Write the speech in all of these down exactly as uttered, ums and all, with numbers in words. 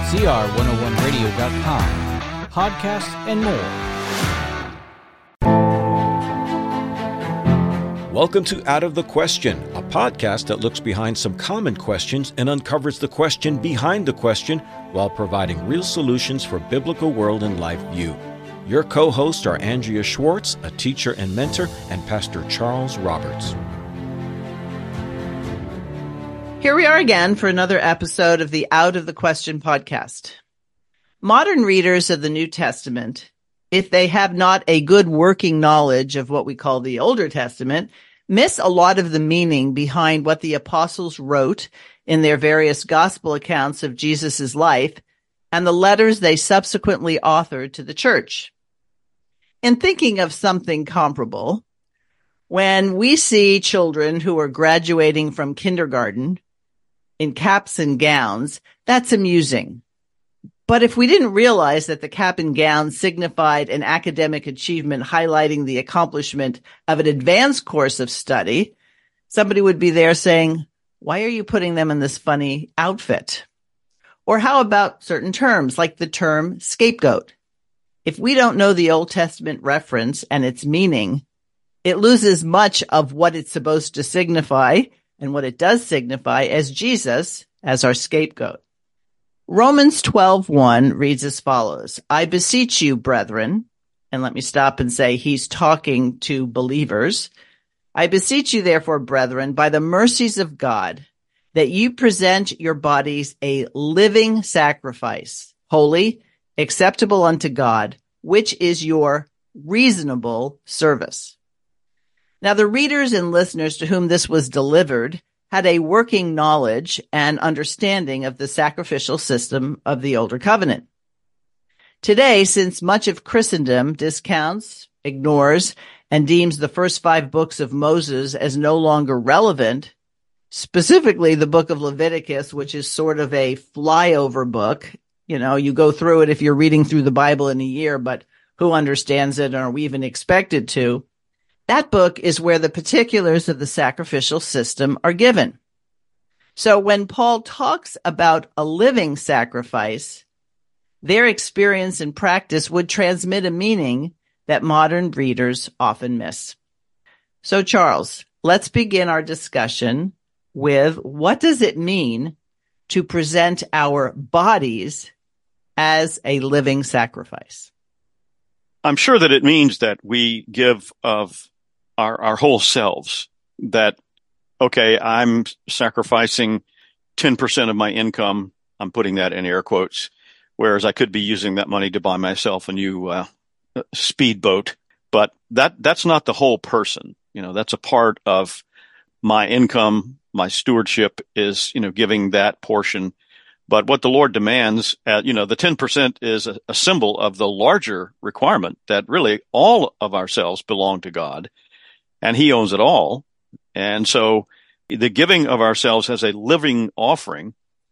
C R one oh one radio dot com, podcasts, and more. Welcome to Out of the Question, a podcast that looks behind some common questions and uncovers the question behind the question while providing real solutions for biblical world and life view. Your co-hosts are Andrea Schwartz, a teacher and mentor, and Pastor Charles Roberts. Here we are again for another episode of the Out of the Question podcast. Modern readers of the New Testament, if they have not a good working knowledge of what we call the Older Testament, miss a lot of the meaning behind what the apostles wrote in their various gospel accounts of Jesus' life and the letters they subsequently authored to the church. In thinking of something comparable, when we see children who are graduating from kindergarten in caps and gowns, that's amusing. But if we didn't realize that the cap and gown signified an academic achievement highlighting the accomplishment of an advanced course of study, somebody would be there saying, why are you putting them in this funny outfit? Or how about certain terms like the term scapegoat? If we don't know the Old Testament reference and its meaning, it loses much of what it's supposed to signify and what it does signify as Jesus as our scapegoat. Romans twelve one reads as follows, I beseech you, brethren, and let me stop and say he's talking to believers. I beseech you, therefore, brethren, by the mercies of God, that you present your bodies a living sacrifice, holy, acceptable unto God, which is your reasonable service. Now, the readers and listeners to whom this was delivered had a working knowledge and understanding of the sacrificial system of the Older Covenant. Today, since much of Christendom discounts, ignores, and deems the first five books of Moses as no longer relevant, specifically the book of Leviticus, which is sort of a flyover book, you know, you go through it if you're reading through the Bible in a year, but who understands it, or are we even expected to? That book is where the particulars of the sacrificial system are given. So when Paul talks about a living sacrifice, their experience and practice would transmit a meaning that modern readers often miss. So Charles, let's begin our discussion with what does it mean to present our bodies as a living sacrifice? I'm sure that it means that we give of our, our whole selves, that, okay, I'm sacrificing ten percent of my income. I'm putting that in air quotes, whereas I could be using that money to buy myself a new uh, speedboat. But that that's not the whole person. You know, that's a part of my income. My stewardship is, you know, giving that portion. But what the Lord demands, uh, you know, the ten percent is a, a symbol of the larger requirement that really all of ourselves belong to God, and He owns it all. And so the giving of ourselves as a living offering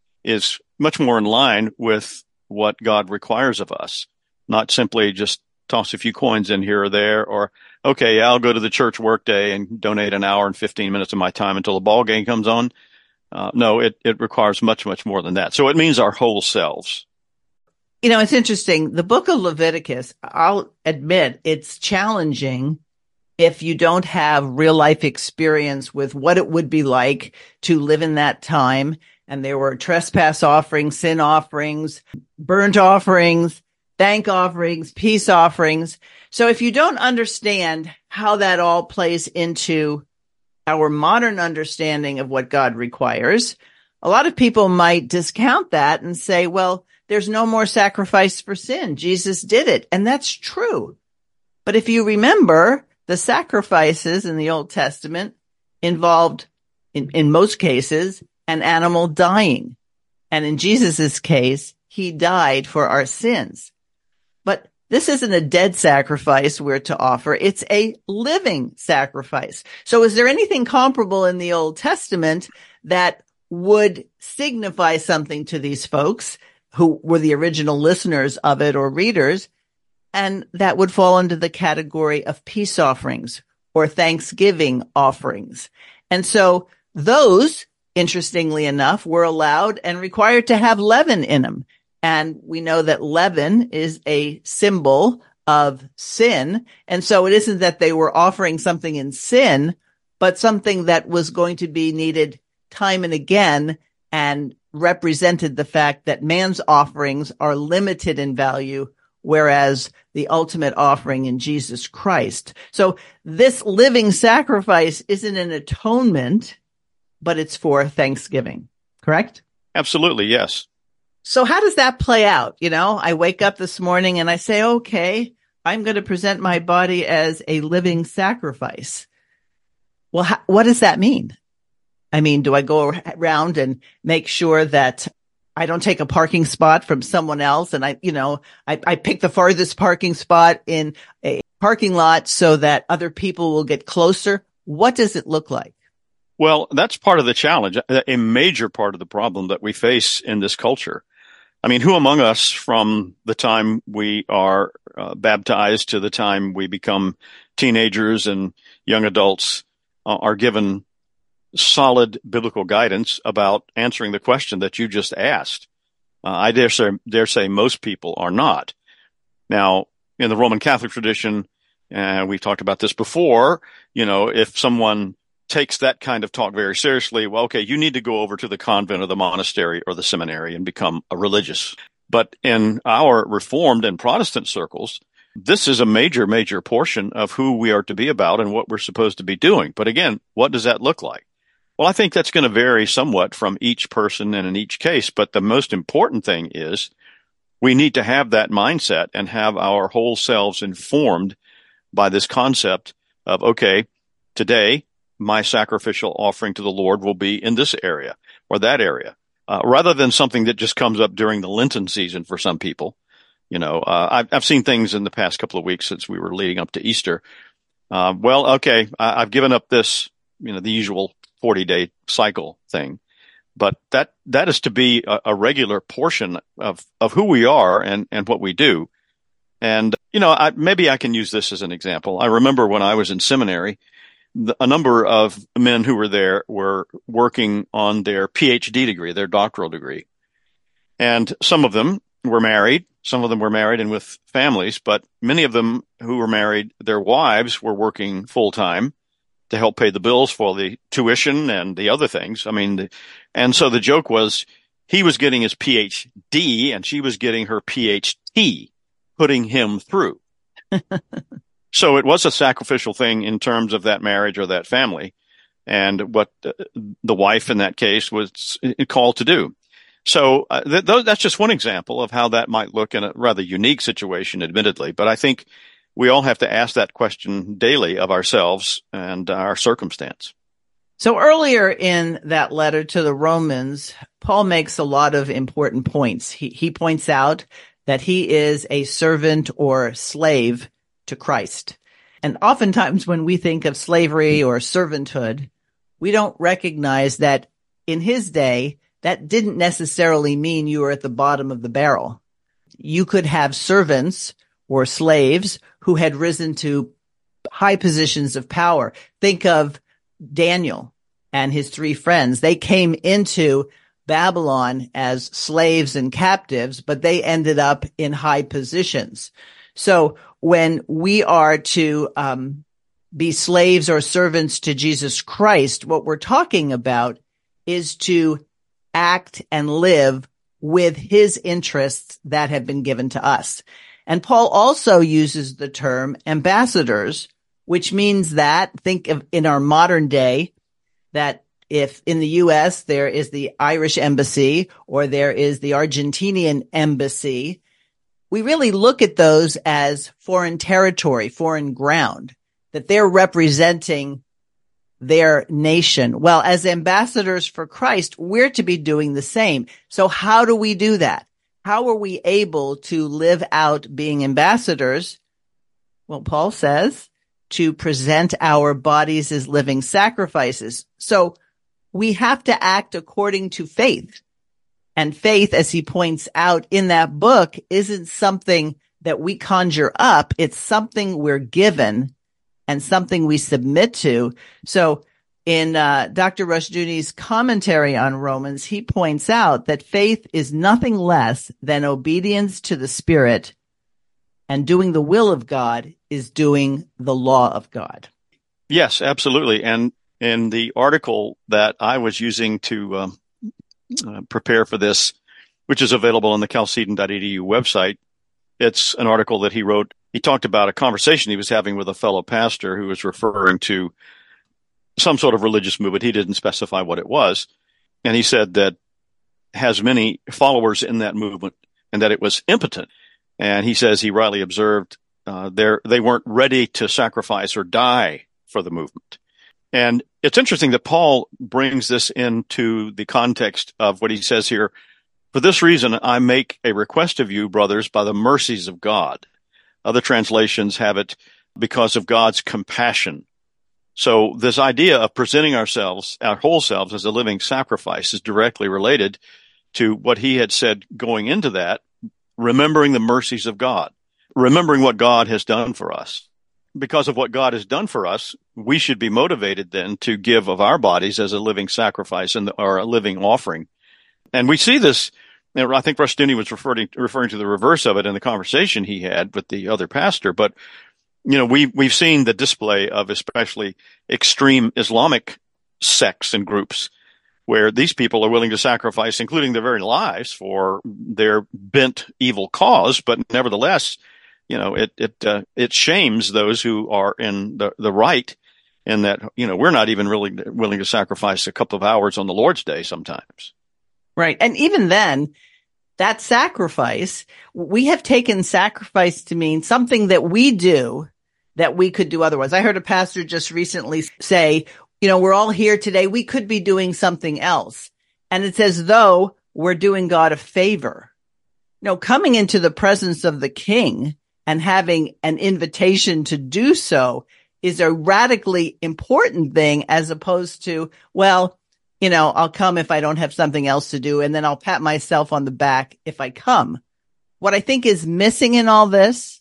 is much more in line with what God requires of us, not simply just toss a few coins in here or there, or, okay, I'll go to the church workday and donate an hour and fifteen minutes of my time until the ball game comes on. Uh, no, it, it requires much, much more than that. So it means our whole selves. You know, it's interesting. The book of Leviticus, I'll admit, it's challenging if you don't have real life experience with what it would be like to live in that time. And there were trespass offerings, sin offerings, burnt offerings, thank offerings, peace offerings. So if you don't understand how that all plays into our modern understanding of what God requires, a lot of people might discount that and say, well, there's no more sacrifice for sin. Jesus did it. And that's true. But if you remember, the sacrifices in the Old Testament involved, in, in most cases, an animal dying. And in Jesus's case, he died for our sins. But this isn't a dead sacrifice we're to offer. It's a living sacrifice. So is there anything comparable in the Old Testament that would signify something to these folks who were the original listeners of it or readers, and that would fall under the category of peace offerings or thanksgiving offerings? And so those, interestingly enough, were allowed and required to have leaven in them. And we know that leaven is a symbol of sin. And so it isn't that they were offering something in sin, but something that was going to be needed time and again, and represented the fact that man's offerings are limited in value, whereas the ultimate offering in Jesus Christ. So this living sacrifice isn't an atonement, but it's for thanksgiving, correct? Absolutely, yes. So how does that play out? You know, I wake up this morning and I say, okay, I'm going to present my body as a living sacrifice. Well, how, what does that mean? I mean, do I go around and make sure that I don't take a parking spot from someone else? And I, you know, I, I pick the farthest parking spot in a parking lot so that other people will get closer. What does it look like? Well, that's part of the challenge, a major part of the problem that we face in this culture. I mean, who among us from the time we are uh, baptized to the time we become teenagers and young adults uh, are given solid biblical guidance about answering the question that you just asked? Uh, I dare say, dare say most people are not. Now, in the Roman Catholic tradition, uh, we've talked about this before, you know, if someone takes that kind of talk very seriously, well, okay, you need to go over to the convent or the monastery or the seminary and become a religious. But in our Reformed and Protestant circles, this is a major, major portion of who we are to be about and what we're supposed to be doing. But again, what does that look like? Well, I think that's going to vary somewhat from each person and in each case. But the most important thing is we need to have that mindset and have our whole selves informed by this concept of, okay, today, my sacrificial offering to the Lord will be in this area or that area, uh, rather than something that just comes up during the Lenten season for some people. You know, uh, I've, I've seen things in the past couple of weeks since we were leading up to Easter. Uh, well, okay, I, I've given up this, you know, the usual forty-day cycle thing, but that that is to be a, a regular portion of of who we are and and what we do. And you know, I, maybe I can use this as an example. I remember when I was in seminary, the, a number of men who were there were working on their P H D degree, their doctoral degree, and some of them were married. Some of them were married and with families, but many of them who were married, their wives were working full time to help pay the bills for the tuition and the other things. I mean, the, and so the joke was he was getting his P H D and she was getting her P H T, putting him through. So it was a sacrificial thing in terms of that marriage or that family and what uh, the wife in that case was called to do. So uh, th- th- that's just one example of how that might look in a rather unique situation, admittedly. But I think we all have to ask that question daily of ourselves and our circumstance. So earlier in that letter to the Romans, Paul makes a lot of important points. He, he points out that he is a servant or slave to Christ. And oftentimes when we think of slavery or servanthood, we don't recognize that in his day, that didn't necessarily mean you were at the bottom of the barrel. You could have servants or slaves who had risen to high positions of power. Think of Daniel and his three friends. They came into Babylon as slaves and captives, but they ended up in high positions. So when we are to um, be slaves or servants to Jesus Christ, what we're talking about is to act and live with his interests that have been given to us. And Paul also uses the term ambassadors, which means that, think of in our modern day, that if in the U S there is the Irish embassy or there is the Argentinian embassy, we really look at those as foreign territory, foreign ground, that they're representing their nation. Well, as ambassadors for Christ, we're to be doing the same. So how do we do that? How are we able to live out being ambassadors? Well, Paul says to present our bodies as living sacrifices. So we have to act according to faith. And faith, as he points out in that book, isn't something that we conjure up. It's something we're given and something we submit to. So in uh, Doctor Rushdoony's commentary on Romans, he points out that faith is nothing less than obedience to the Spirit, and doing the will of God is doing the law of God. Yes, absolutely. And in the article that I was using to um, uh, prepare for this, which is available on the chalcedon dot e d u website, it's an article that he wrote. He talked about a conversation he was having with a fellow pastor who was referring to some sort of religious movement. He didn't specify what it was. And he said that has many followers in that movement and that it was impotent. And he says he rightly observed uh, they weren't ready to sacrifice or die for the movement. And it's interesting that Paul brings this into the context of what he says here. For this reason, I make a request of you, brothers, by the mercies of God. Other translations have it because of God's compassion. So this idea of presenting ourselves, our whole selves, as a living sacrifice is directly related to what he had said going into that, remembering the mercies of God, remembering what God has done for us. Because of what God has done for us, we should be motivated then to give of our bodies as a living sacrifice and or a living offering. And we see this, I think Rushdoony was referring, referring to the reverse of it in the conversation he had with the other pastor, but you know, we, we've seen the display of especially extreme Islamic sects and groups where these people are willing to sacrifice, including their very lives, for their bent evil cause. But nevertheless, you know, it, it, uh, it shames those who are in the, the right in that, you know, we're not even really willing to sacrifice a couple of hours on the Lord's Day sometimes. Right. And even then, that sacrifice, we have taken sacrifice to mean something that we do that we could do otherwise. I heard a pastor just recently say, you know, we're all here today. We could be doing something else. And it's as though we're doing God a favor. You know, coming into the presence of the King and having an invitation to do so is a radically important thing, as opposed to, well, you know, I'll come if I don't have something else to do, and then I'll pat myself on the back if I come. What I think is missing in all this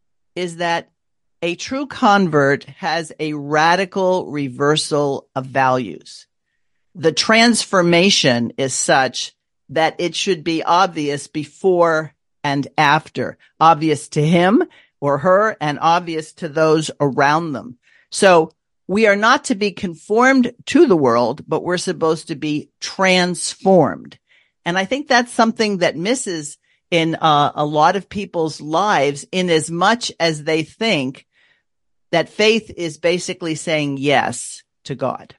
is that a true convert has a radical reversal of values. The transformation is such that it should be obvious before and after, obvious to him or her and obvious to those around them. So we are not to be conformed to the world, but we're supposed to be transformed. And I think that's something that misses in uh, a lot of people's lives, in as much as they think that faith is basically saying yes to God.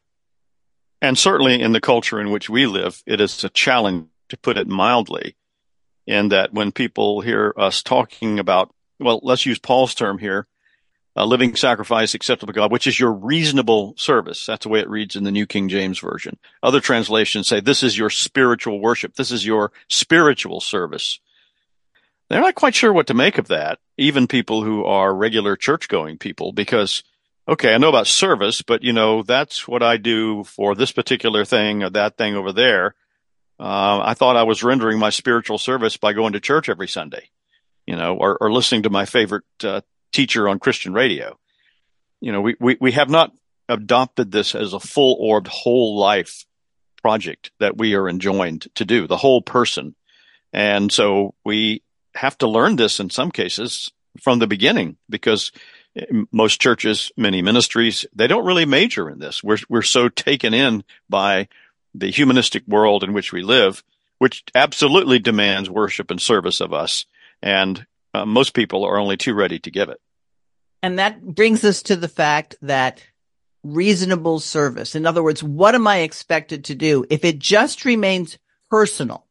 And certainly in the culture in which we live, it is a challenge, to put it mildly, in that when people hear us talking about, well, let's use Paul's term here, a living sacrifice acceptable to God, which is your reasonable service. That's the way it reads in the New King James Version. Other translations say this is your spiritual worship. This is your spiritual service. They're not quite sure what to make of that, even people who are regular church-going people, because, okay, I know about service, but, you know, that's what I do for this particular thing or that thing over there. Uh, I thought I was rendering my spiritual service by going to church every Sunday, you know, or, or listening to my favorite uh, teacher on Christian radio. You know, we, we, we have not adopted this as a full-orbed whole life project that we are enjoined to do, the whole person. And so we have to learn this in some cases from the beginning, because most churches, many ministries, they don't really major in this. We're, we're so taken in by the humanistic world in which we live, which absolutely demands worship and service of us. And uh, most people are only too ready to give it. And that brings us to the fact that reasonable service, in other words, what am I expected to do? If it just remains personal,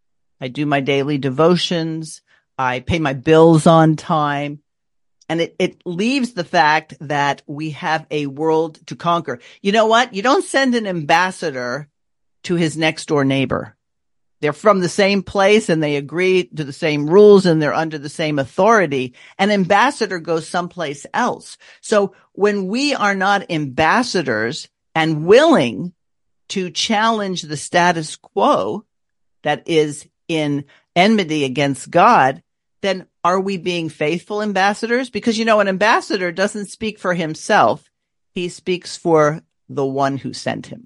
I do my daily devotions, I pay my bills on time, and it, it leaves the fact that we have a world to conquer. You know what? You don't send an ambassador to his next door neighbor. They're from the same place and they agree to the same rules and they're under the same authority. An ambassador goes someplace else. So when we are not ambassadors and willing to challenge the status quo that is in enmity against God, then are we being faithful ambassadors? Because, you know, an ambassador doesn't speak for himself. He speaks for the one who sent him.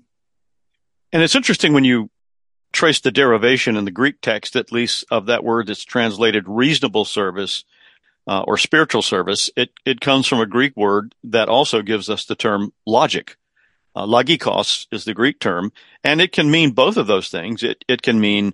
And it's interesting when you trace the derivation in the Greek text, at least of that word that's translated reasonable service uh, or spiritual service. It, it comes from a Greek word that also gives us the term logic. Uh, logikos is the Greek term, and it can mean both of those things. It, it can mean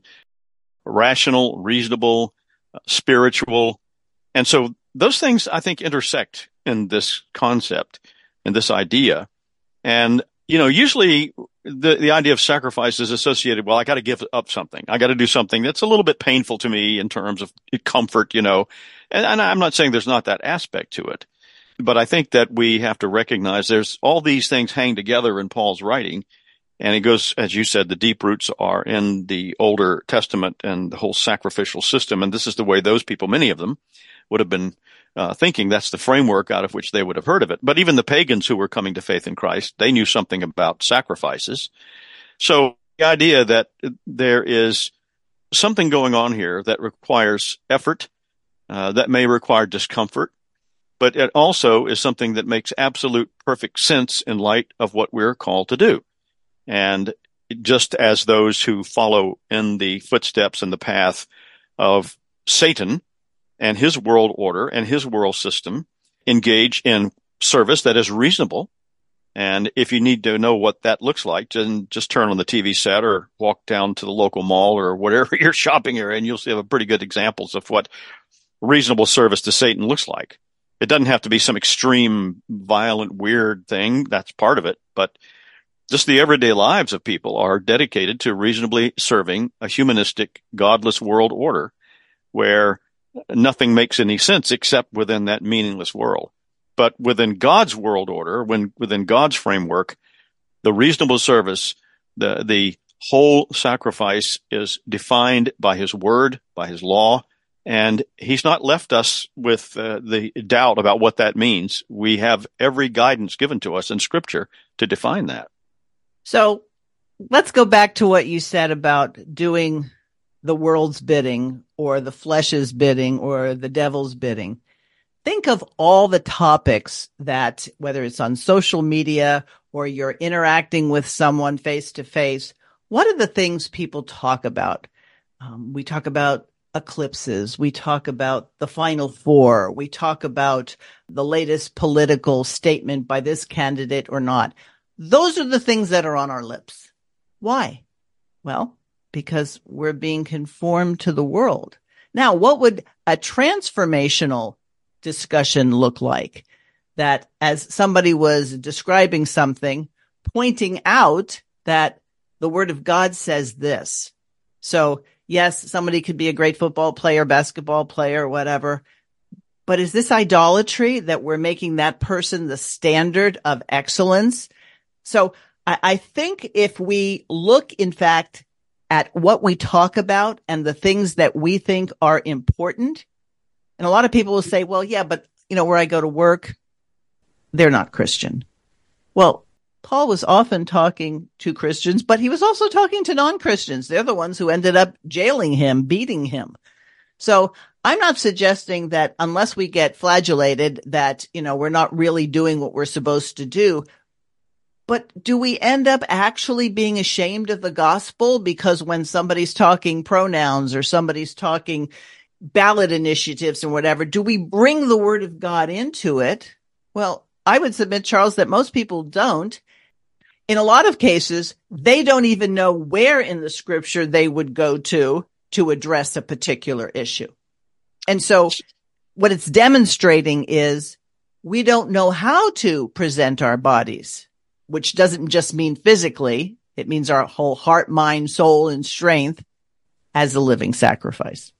rational, reasonable, uh, spiritual. And so those things, I think, intersect in this concept and this idea. And, you know, usually the, the idea of sacrifice is associated, well, I got to give up something. I got to do something that's a little bit painful to me in terms of comfort, you know. And, and I'm not saying there's not that aspect to it, but I think that we have to recognize there's all these things hang together in Paul's writing. And it goes, as you said, the deep roots are in the Older Testament and the whole sacrificial system. And this is the way those people, many of them, would have been uh, thinking. That's the framework out of which they would have heard of it. But even the pagans who were coming to faith in Christ, they knew something about sacrifices. So the idea that there is something going on here that requires effort, uh, that may require discomfort, but it also is something that makes absolute perfect sense in light of what we're called to do. And just as those who follow in the footsteps and the path of Satan and his world order and his world system engage in service that is reasonable. And if you need to know what that looks like, then just turn on the T V set or walk down to the local mall or whatever your shopping area, and you'll see a pretty good examples of what reasonable service to Satan looks like. It doesn't have to be some extreme, violent, weird thing. That's part of it. But just the everyday lives of people are dedicated to reasonably serving a humanistic, godless world order where nothing makes any sense except within that meaningless world. But within God's world order, when within God's framework, the reasonable service, the, the whole sacrifice is defined by his word, by his law, and he's not left us with uh, the doubt about what that means. We have every guidance given to us in Scripture to define that. So let's go back to what you said about doing the world's bidding or the flesh's bidding or the devil's bidding. Think of all the topics that, whether it's on social media or you're interacting with someone face to face, what are the things people talk about? Um, we talk about eclipses. We talk about the Final Four. We talk about the latest political statement by this candidate or not. Those are the things that are on our lips. Why? Well, because we're being conformed to the world. Now, what would a transformational discussion look like? That as somebody was describing something, pointing out that the Word of God says this. So, yes, somebody could be a great football player, basketball player, whatever. But is this idolatry that we're making that person the standard of excellence? So I, I think if we look, in fact, at what we talk about and the things that we think are important, and a lot of people will say, well, yeah, but, you know, where I go to work, they're not Christian. Well, Paul was often talking to Christians, but he was also talking to non-Christians. They're the ones who ended up jailing him, beating him. So I'm not suggesting that unless we get flagellated that, you know, we're not really doing what we're supposed to do. But do we end up actually being ashamed of the gospel because when somebody's talking pronouns or somebody's talking ballot initiatives and whatever, do we bring the word of God into it? Well, I would submit, Charles, that most people don't. In a lot of cases, they don't even know where in the scripture they would go to to address a particular issue. And so what it's demonstrating is we don't know how to present our bodies, which doesn't just mean physically. It means our whole heart, mind, soul, and strength as a living sacrifice.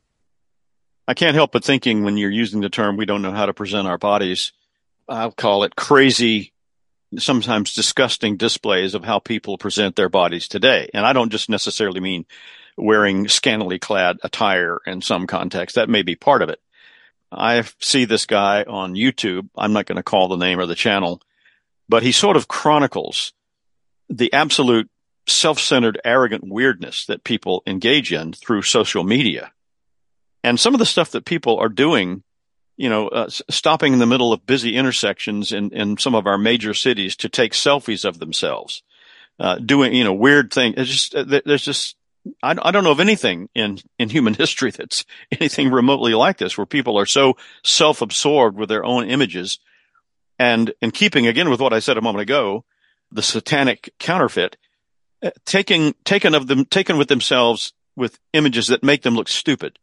I can't help but thinking when you're using the term, we don't know how to present our bodies, I'll call it crazy, sometimes disgusting displays of how people present their bodies today. And I don't just necessarily mean wearing scantily clad attire in some context. That may be part of it. I see this guy on YouTube. I'm not going to call the name or the channel, but he sort of chronicles the absolute self-centered, arrogant weirdness that people engage in through social media. And some of the stuff that people are doing you know, uh, stopping in the middle of busy intersections in, in some of our major cities to take selfies of themselves, uh, doing, you know, weird things. It's just, there's just, I, I don't know of anything in, in human history that's anything remotely like this, where people are so self-absorbed with their own images. And in keeping, again, with what I said a moment ago, the satanic counterfeit, uh, taking, taken of them, taken with themselves with images that make them look stupid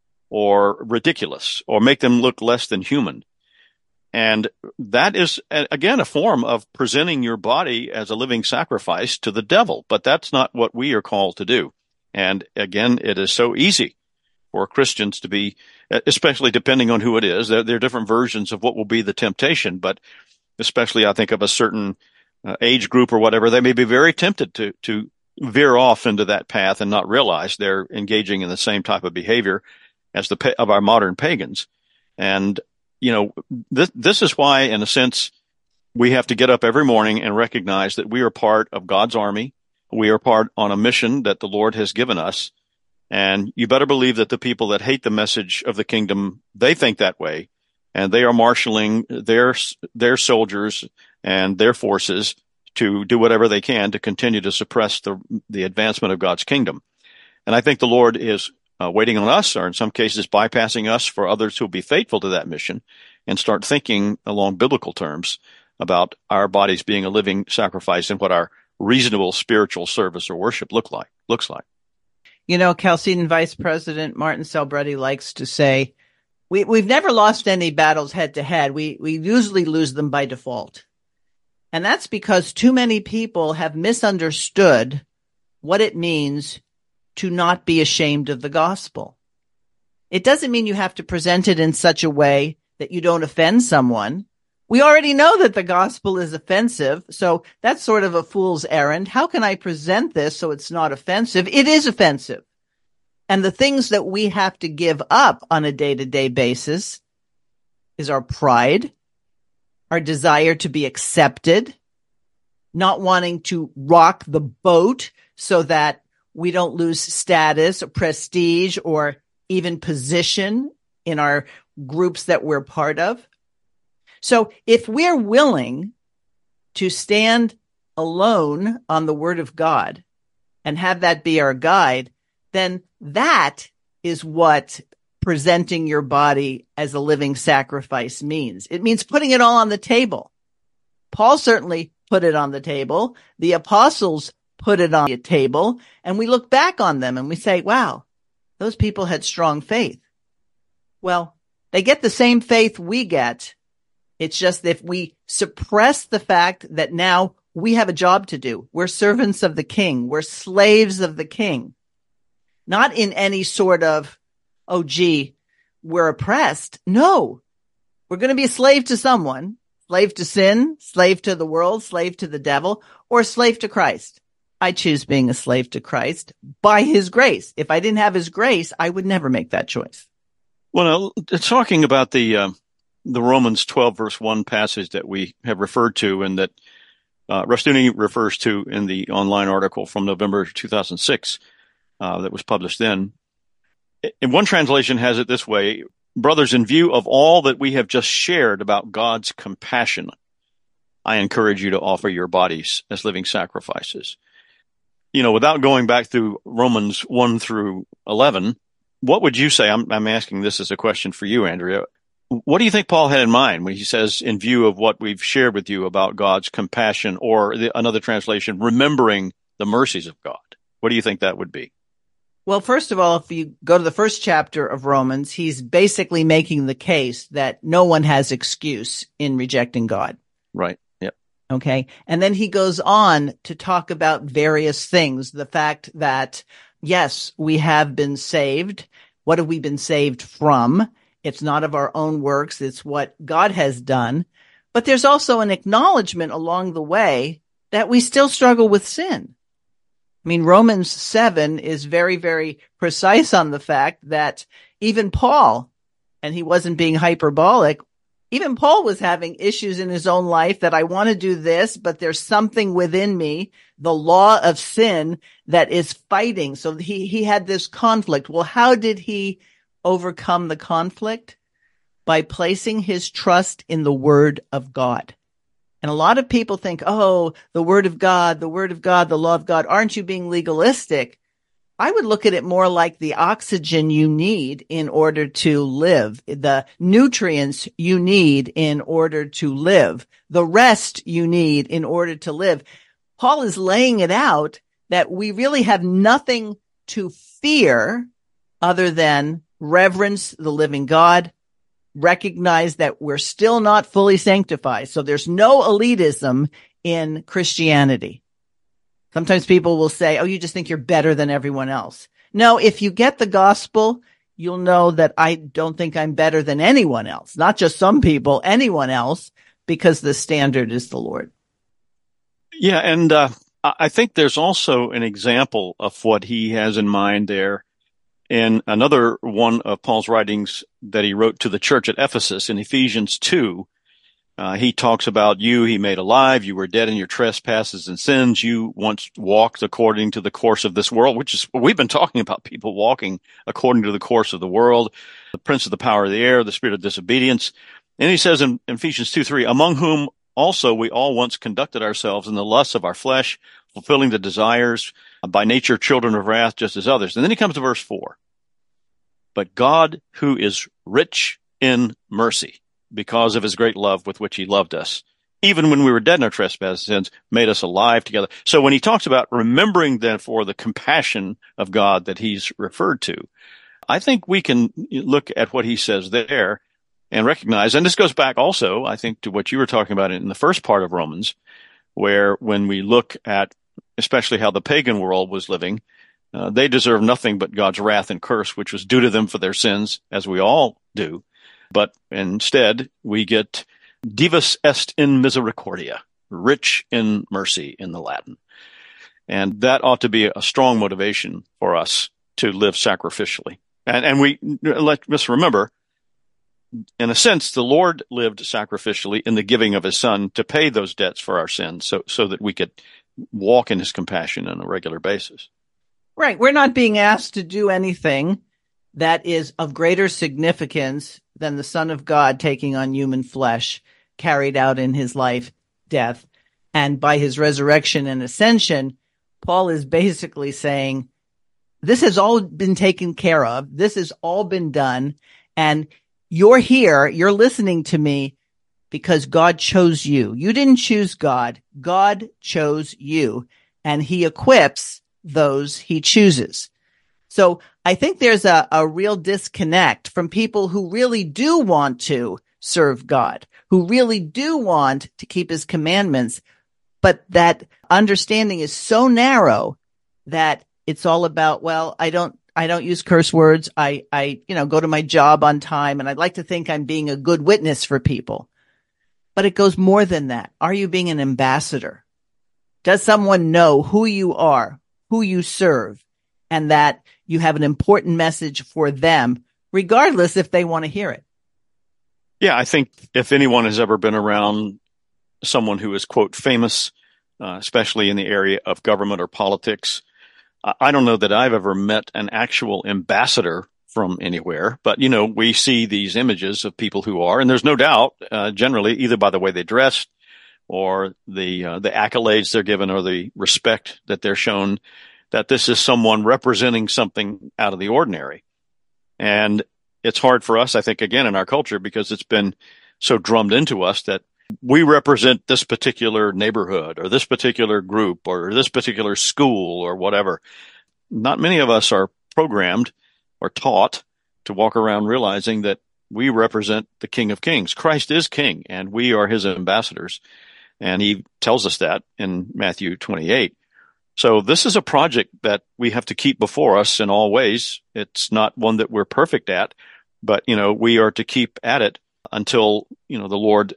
or ridiculous or make them look less than human. And that is, again, a form of presenting your body as a living sacrifice to the devil. But that's not what we are called to do. And again, it is so easy for Christians to be, especially depending on who it is. There, there are different versions of what will be the temptation, but especially I think of a certain uh, age group or whatever, they may be very tempted to, to veer off into that path and not realize they're engaging in the same type of behavior as the of our modern pagans. And, you know, this, this is why, in a sense, we have to get up every morning and recognize that we are part of God's army. We are part on a mission that the Lord has given us. And you better believe that the people that hate the message of the kingdom, they think that way. And they are marshaling their, their soldiers and their forces to do whatever they can to continue to suppress the, the advancement of God's kingdom. And I think the Lord is Uh, waiting on us, or in some cases bypassing us, for others who will be faithful to that mission and start thinking along biblical terms about our bodies being a living sacrifice and what our reasonable spiritual service or worship look like, looks like. You know, Chalcedon Vice President Martin Selbrede likes to say, we, we've never lost any battles head to head. We, we usually lose them by default. And that's because too many people have misunderstood what it means to not be ashamed of the gospel. It doesn't mean you have to present it in such a way that you don't offend someone. We already know that the gospel is offensive, so that's sort of a fool's errand. How can I present this so it's not offensive? It is offensive. And the things that we have to give up on a day-to-day basis is our pride, our desire to be accepted, not wanting to rock the boat so that we don't lose status or prestige or even position in our groups that we're part of. So if we're willing to stand alone on the word of God and have that be our guide, then that is what presenting your body as a living sacrifice means. It means putting it all on the table. Paul certainly put it on the table. The apostles put it on the table, and we look back on them and we say, wow, those people had strong faith. Well, they get the same faith we get. It's just if we suppress the fact that now we have a job to do. We're servants of the king. We're slaves of the king. Not in any sort of, oh, gee, we're oppressed. No, we're going to be a slave to someone, slave to sin, slave to the world, slave to the devil, or slave to Christ. I choose being a slave to Christ by his grace. If I didn't have his grace, I would never make that choice. Well, now, talking about the uh, the Romans twelve verse one passage that we have referred to and that uh, Rushdoony refers to in the online article from November two thousand six uh, that was published then. In one translation has it this way: brothers, in view of all that we have just shared about God's compassion, I encourage you to offer your bodies as living sacrifices. You know, without going back through Romans one through eleven, what would you say? I'm, I'm asking this as a question for you, Andrea. What do you think Paul had in mind when he says, in view of what we've shared with you about God's compassion, or the, another translation, remembering the mercies of God? What do you think that would be? Well, first of all, if you go to the first chapter of Romans, he's basically making the case that no one has excuse in rejecting God. Right. Okay. And then he goes on to talk about various things. The fact that, yes, we have been saved. What have we been saved from? It's not of our own works. It's what God has done. But there's also an acknowledgement along the way that we still struggle with sin. I mean, Romans seven is very, very precise on the fact that even Paul, and he wasn't being hyperbolic, even Paul was having issues in his own life that I want to do this, but there's something within me, the law of sin, that is fighting. So he, he had this conflict. Well, how did he overcome the conflict? by placing his trust in the Word of God. And a lot of people think, oh, the Word of God, the Word of God, the law of God, aren't you being legalistic? I would look at it more like the oxygen you need in order to live, the nutrients you need in order to live, the rest you need in order to live. Paul is laying it out that we really have nothing to fear other than reverence the living God, recognize that we're still not fully sanctified. So there's no elitism in Christianity. Sometimes people will say, oh, you just think you're better than everyone else. No, if you get the gospel, you'll know that I don't think I'm better than anyone else, not just some people, anyone else, because the standard is the Lord. Yeah, and uh, I think there's also an example of what he has in mind there in another one of Paul's writings that he wrote to the church at Ephesus in Ephesians two. Uh, he talks about you he made alive. You were dead in your trespasses and sins. You once walked according to the course of this world, which is, we've been talking about people walking according to the course of the world, the prince of the power of the air, the spirit of disobedience. And he says in Ephesians two three, among whom also we all once conducted ourselves in the lusts of our flesh, fulfilling the desires, by nature children of wrath, just as others. And then he comes to verse four. But God, who is rich in mercy, because of his great love with which he loved us, even when we were dead in our trespasses and sins, made us alive together. So when he talks about remembering, therefore, the compassion of God that he's referred to, I think we can look at what he says there and recognize, and this goes back also, I think, to what you were talking about in the first part of Romans, where when we look at especially how the pagan world was living, uh, they deserve nothing but God's wrath and curse, which was due to them for their sins, as we all do. But instead, we get divus est in misericordia, rich in mercy in the Latin. And that ought to be a strong motivation for us to live sacrificially. And, and we, let us remember, in a sense, the Lord lived sacrificially in the giving of his son to pay those debts for our sins so, so that we could walk in his compassion on a regular basis. Right. We're not being asked to do anything that is of greater significance than the Son of God taking on human flesh, carried out in his life, death, and by his resurrection and ascension. Paul is basically saying, this has all been taken care of. This has all been done. And you're here, you're listening to me because God chose you. You didn't choose God. God chose you, and he equips those he chooses. So I think there's a, a real disconnect from people who really do want to serve God, who really do want to keep his commandments, but that understanding is so narrow that it's all about, well, I don't, I don't use curse words. I, I, you know, go to my job on time, and I'd like to think I'm being a good witness for people. But it goes more than that. Are you being an ambassador? Does someone know who you are, who you serve, and that you have an important message for them, regardless if they want to hear it? Yeah, I think if anyone has ever been around someone who is, quote, famous, uh, especially in the area of government or politics, I don't know that I've ever met an actual ambassador from anywhere, but, you know, we see these images of people who are, and there's no doubt, uh, generally, either by the way they dress or the uh, the accolades they're given or the respect that they're shown, that this is someone representing something out of the ordinary. And it's hard for us, I think, again, in our culture, because it's been so drummed into us that we represent this particular neighborhood or this particular group or this particular school or whatever. Not many of us are programmed or taught to walk around realizing that we represent the King of Kings. Christ is King, and we are his ambassadors. And he tells us that in Matthew twenty-eight. So this is a project that we have to keep before us in all ways. It's not one that we're perfect at, but, you know, we are to keep at it until, you know, the Lord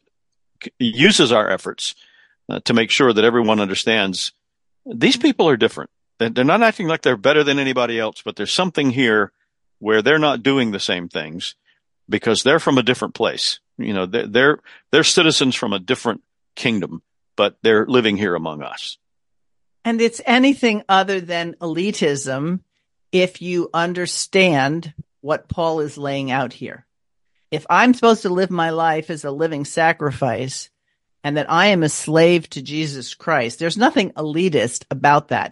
uses our efforts uh, to make sure that everyone understands these people are different. They're not acting like they're better than anybody else, but there's something here where they're not doing the same things because they're from a different place. You know, they're, they're, they're citizens from a different kingdom, but they're living here among us. And it's anything other than elitism if you understand what Paul is laying out here. If I'm supposed to live my life as a living sacrifice and that I am a slave to Jesus Christ, there's nothing elitist about that.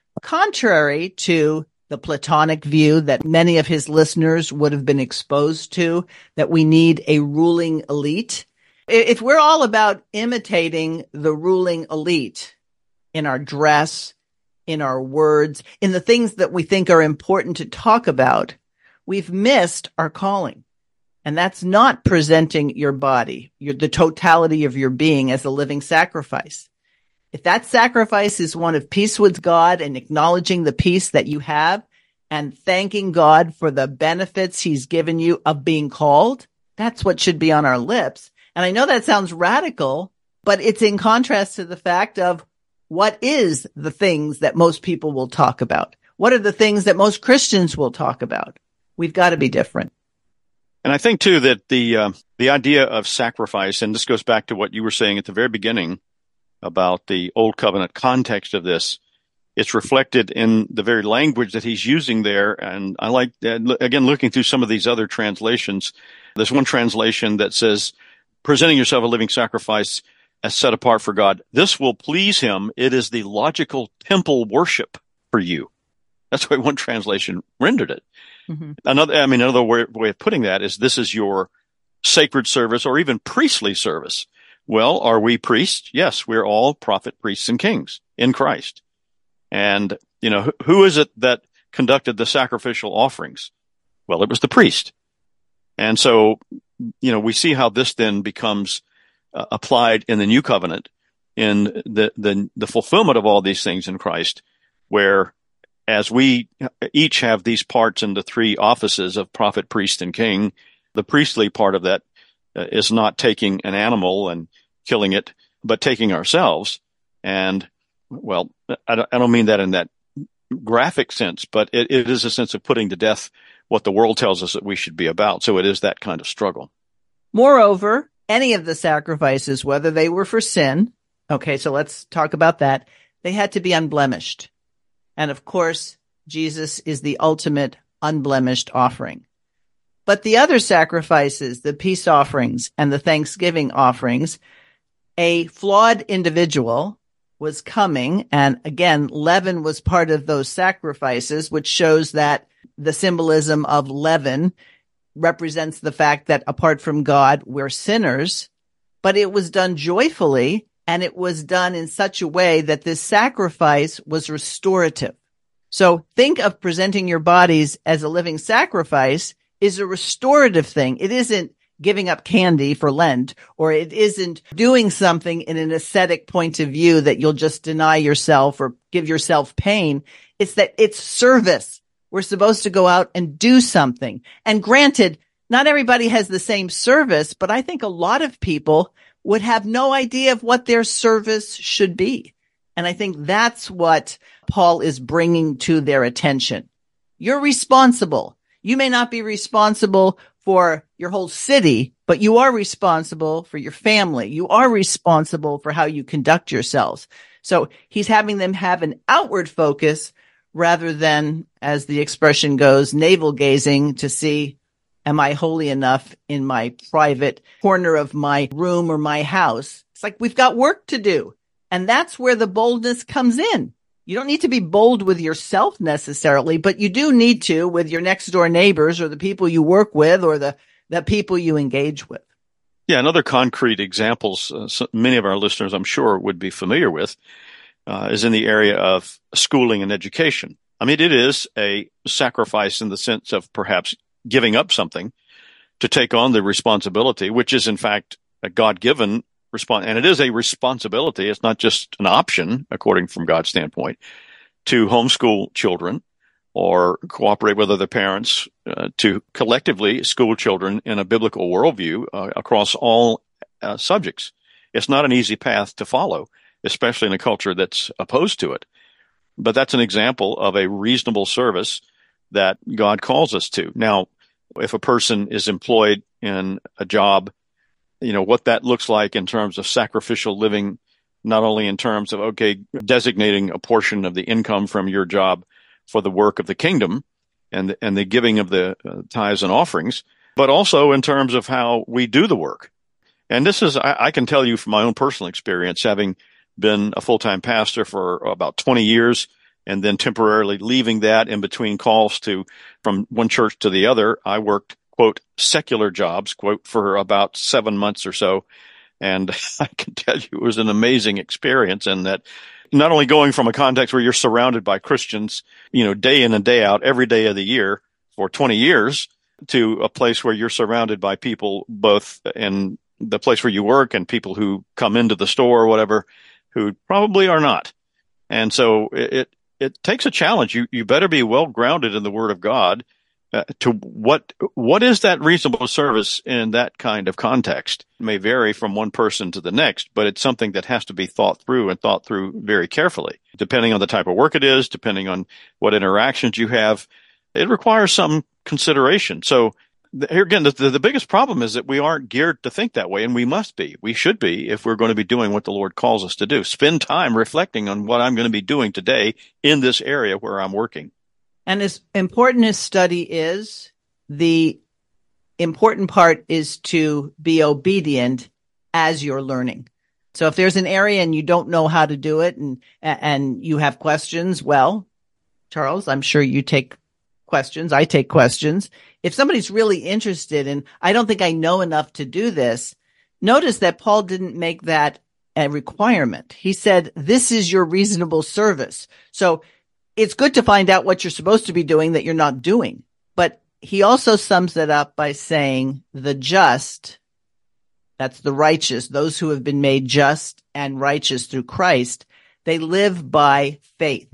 Contrary to the Platonic view that many of his listeners would have been exposed to, that we need a ruling elite. If we're all about imitating the ruling elite in our dress, in our words, in the things that we think are important to talk about, we've missed our calling. And that's not presenting your body, your, the totality of your being as a living sacrifice. If that sacrifice is one of peace with God and acknowledging the peace that you have and thanking God for the benefits he's given you of being called, that's what should be on our lips. And I know that sounds radical, but it's in contrast to the fact of what is the things that most people will talk about? What are the things that most Christians will talk about? We've got to be different. And I think, too, that the uh, the idea of sacrifice, and this goes back to what you were saying at the very beginning about the Old Covenant context of this, it's reflected in the very language that he's using there. And I like, that, again, looking through some of these other translations, there's one translation that says, presenting yourself a living sacrifice as set apart for God. This will please him. It is the logical temple worship for you. That's the way one translation rendered it. Mm-hmm. Another, I mean, another way, way of putting that is this is your sacred service or even priestly service. Well, are we priests? Yes, we're all prophet, priests, and kings in Christ. And, you know, who is it that conducted the sacrificial offerings? Well, it was the priest. And so, you know, we see how this then becomes uh, applied in the new covenant in the, the, the fulfillment of all these things in Christ, where as we each have these parts in the three offices of prophet, priest, and king, the priestly part of that uh, is not taking an animal and killing it, but taking ourselves. And, well, I don't, I don't mean that in that graphic sense, but it, it is a sense of putting to death what the world tells us that we should be about. So it is that kind of struggle. Moreover, any of the sacrifices, whether they were for sin, okay, so let's talk about that, they had to be unblemished. And of course, Jesus is the ultimate unblemished offering. But the other sacrifices, the peace offerings and the thanksgiving offerings, a flawed individual was coming. And again, leaven was part of those sacrifices, which shows that the symbolism of leaven represents the fact that apart from God, we're sinners, but it was done joyfully. And it was done in such a way that this sacrifice was restorative. So think of presenting your bodies as a living sacrifice is a restorative thing. It isn't giving up candy for Lent, or it isn't doing something in an ascetic point of view that you'll just deny yourself or give yourself pain. It's that it's service. We're supposed to go out and do something. And granted, not everybody has the same service, but I think a lot of people would have no idea of what their service should be. And I think that's what Paul is bringing to their attention. You're responsible. You may not be responsible for your whole city, but you are responsible for your family. You are responsible for how you conduct yourselves. So he's having them have an outward focus rather than, as the expression goes, navel gazing to see, am I holy enough in my private corner of my room or my house? It's like we've got work to do. And that's where the boldness comes in. You don't need to be bold with yourself necessarily, but you do need to with your next door neighbors or the people you work with or the, the people you engage with. Yeah, and other concrete examples, uh, so many of our listeners, I'm sure, would be familiar with, uh, is in the area of schooling and education. I mean, it is a sacrifice in the sense of perhaps giving up something to take on the responsibility, which is in fact a God-given response. And it is a responsibility. It's not just an option, according from God's standpoint, to homeschool children or cooperate with other parents uh, to collectively school children in a biblical worldview uh, across all uh, subjects. It's not an easy path to follow, especially in a culture that's opposed to it. But that's an example of a reasonable service that God calls us to. Now, if a person is employed in a job, you know, what that looks like in terms of sacrificial living, not only in terms of, okay, designating a portion of the income from your job for the work of the kingdom and, and the giving of the uh, tithes and offerings, but also in terms of how we do the work. And this is, I, I can tell you from my own personal experience, having been a full-time pastor for about twenty years, and then temporarily leaving that in between calls to from one church to the other. I worked, quote, secular jobs, quote, for about seven months or so. And I can tell you it was an amazing experience, in that not only going from a context where you're surrounded by Christians, you know, day in and day out, every day of the year for twenty years, to a place where you're surrounded by people, both in the place where you work and people who come into the store or whatever, who probably are not. And so it, it, it takes a challenge. You, you better be well grounded in the Word of God. Uh, to what, what is that reasonable service in that kind of context? It may vary from one person to the next, but it's something that has to be thought through and thought through very carefully, depending on the type of work it is, depending on what interactions you have. It requires some consideration. So here again, the, the biggest problem is that we aren't geared to think that way, and we must be. We should be, if we're going to be doing what the Lord calls us to do. Spend time reflecting on what I'm going to be doing today in this area where I'm working. And as important as study is, the important part is to be obedient as you're learning. So if there's an area and you don't know how to do it, and and you have questions, well, Charles, I'm sure you take questions. I take questions. If somebody's really interested and I don't think I know enough to do this, notice that Paul didn't make that a requirement. He said, this is your reasonable service. So it's good to find out what you're supposed to be doing that you're not doing. But he also sums it up by saying the just, that's the righteous, those who have been made just and righteous through Christ, they live by faith.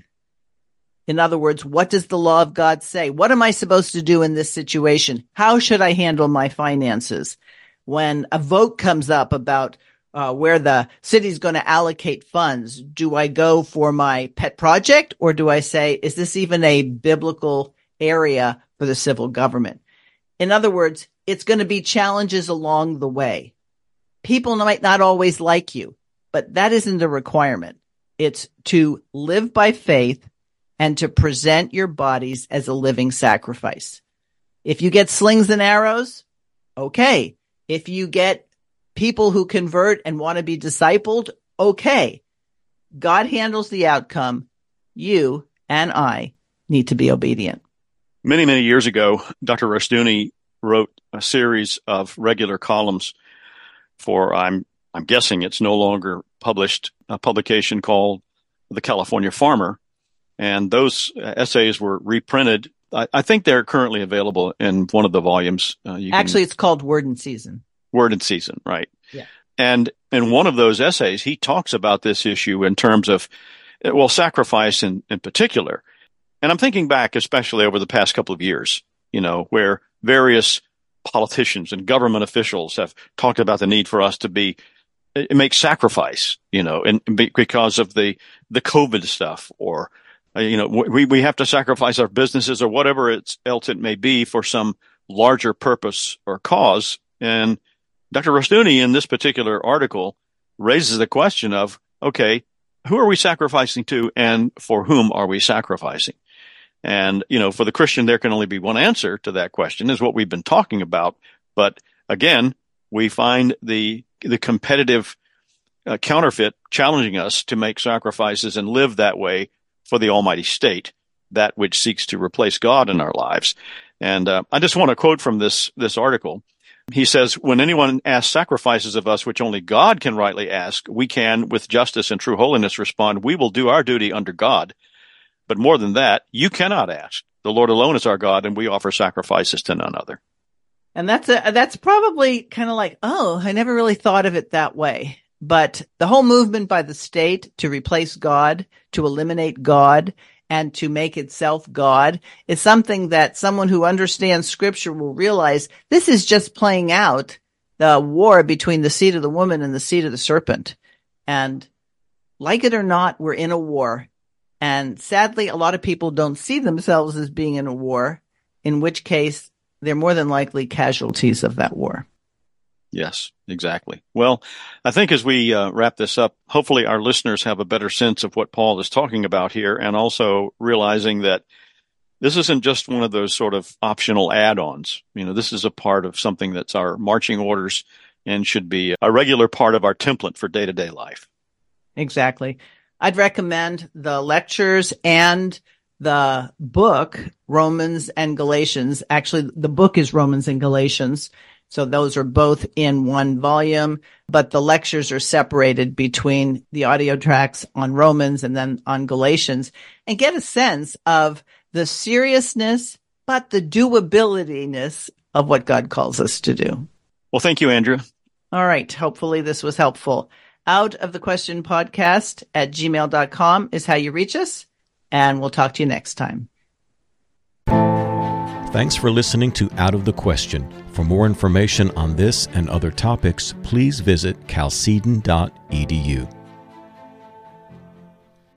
In other words, what does the law of God say? What am I supposed to do in this situation? How should I handle my finances? When a vote comes up about uh, where the city's going to allocate funds, do I go for my pet project, or do I say, is this even a biblical area for the civil government? In other words, it's going to be challenges along the way. People might not always like you, but that isn't a requirement. It's to live by faith and to present your bodies as a living sacrifice. If you get slings and arrows, okay. If you get people who convert and want to be discipled, okay. God handles the outcome. You and I need to be obedient. Many, many years ago, Doctor Rushdoony wrote a series of regular columns for, I'm I'm guessing it's no longer published, a publication called The California Farmer. And those essays were reprinted. I, I think they're currently available in one of the volumes. Uh, you Actually, can, it's called Word and Season. Word and Season, right. Yeah. And in one of those essays, he talks about this issue in terms of, well, sacrifice in, in particular. And I'm thinking back, especially over the past couple of years, you know, where various politicians and government officials have talked about the need for us to be, make sacrifice, you know, and because of the, the COVID stuff, or you know, we, we have to sacrifice our businesses or whatever it's, else it may be for some larger purpose or cause. And Doctor Rushdoony in this particular article raises the question of, okay, who are we sacrificing to and for whom are we sacrificing? And, you know, for the Christian, there can only be one answer to that question, is what we've been talking about. But again, we find the, the competitive uh, counterfeit challenging us to make sacrifices and live that way for the almighty state, that which seeks to replace God in our lives. And uh, I just want to quote from this this article. He says, when anyone asks sacrifices of us which only God can rightly ask, we can, with justice and true holiness, respond, we will do our duty under God. But more than that, you cannot ask. The Lord alone is our God, and we offer sacrifices to none other. And that's a, that's probably kind of like, oh, I never really thought of it that way. But the whole movement by the state to replace God, to eliminate God, and to make itself God is something that someone who understands Scripture will realize this is just playing out the war between the seed of the woman and the seed of the serpent. And like it or not, we're in a war. And sadly, a lot of people don't see themselves as being in a war, in which case they're more than likely casualties of that war. Yes, exactly. Well, I think as we uh, wrap this up, hopefully our listeners have a better sense of what Paul is talking about here, and also realizing that This isn't just one of those sort of optional add-ons. You know, this is a part of something that's our marching orders and should be a regular part of our template for day-to-day life. Exactly. I'd recommend the lectures and the book, Romans and Galatians. Actually, the book is Romans and Galatians. So those are both in one volume, but the lectures are separated between the audio tracks on Romans and then on Galatians, and get a sense of the seriousness, but the doability-ness of what God calls us to do. Well, thank you, Andrew. All right. Hopefully this was helpful. Out of the Question podcast at gmail dot com is how you reach us, and we'll talk to you next time. Thanks for listening to Out of the Question. For more information on this and other topics, please visit chalcedon dot e d u.